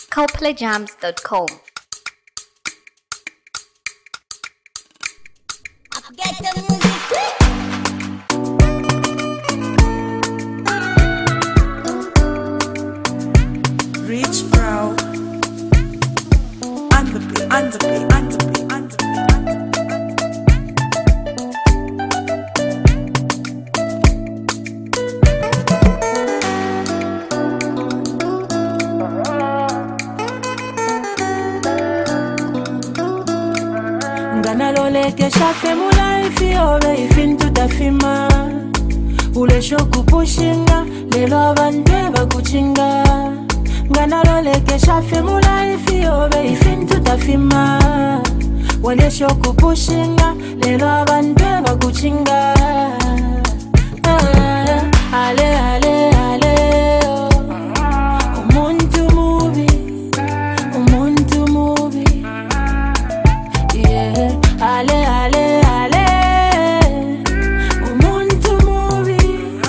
CoPlayJams.com. Get the music. Rich Bro on the beat, on the beat, on the beat, on the beat. Ngana lole ke shafe mu life yobe ifintu tafima ule shoku pushinga lelo abantu bakuchinga ngana lole ke shafe mu life yobe ifintu tafima ule shoku pushinga lelo abantu bakuchinga ale ale ale umuntu mubi yeah ale ale ale umuntu mubi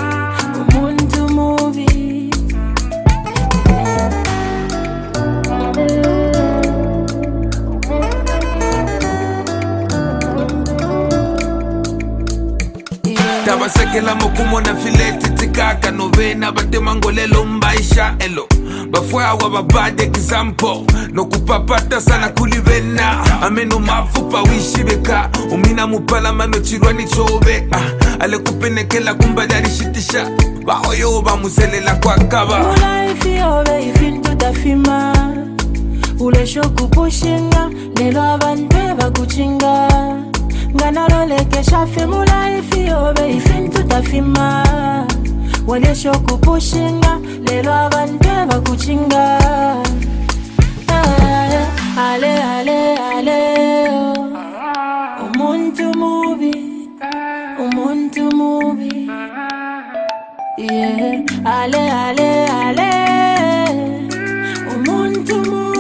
Tabasekela mokumona fileti tikaka novena batemangolelo mbaisha elo bafwa wababade example no kupapata sana kulivena ameno mafupa wishibeka umina mupala mano chirwani chobe ale kupenekela kumbadari shitisha baoyo bamuselela kwa kaba life yobe ifintu tafima ule shoku pushinga lelo abantu bakuchinga ngana lole ke shafe mu life yobe ifintu tafima wale shoku pushinga lelo abantu bakuchinga ale ale ale umuntu mubi yeah ale ale ale umuntu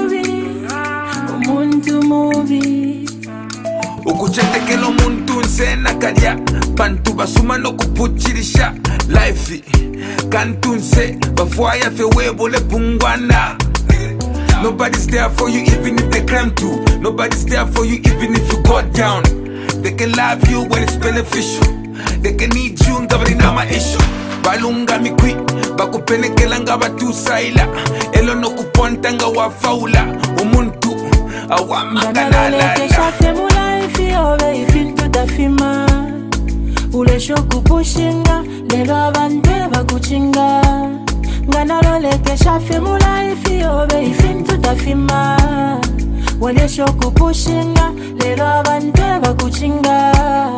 mubi ukuchetekelo muntu nsena kalya bantu basuma no kupuchirisha life kantunse bafwaya fe webole pungwana. Nobody's there for you even if they claim to. Nobody's there for you even if you go down. They can love you when it's beneficial. They can need you ngabari na ma issue. Balunga mikwi bakupenekela ngabatu saila elo no kuponta ngawa faula umuntu awamangala shafe mu life yobe ifintu tafima ule shoku pushinga lelo abantu bakuchinga ngana lole ke shafe mu life yobe ifintu tafima wale shoku pushinga lelo abantu bakuchinga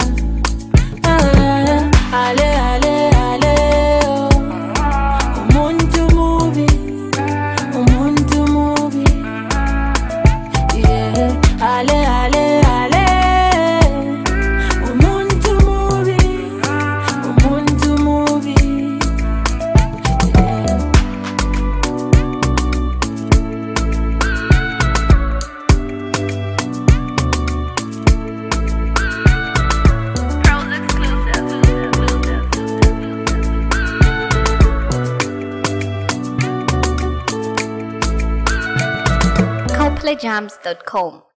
ale ale ale umuntu mubi yeah ale ale ale umuntu mubi yeah. CoPlayJams.com.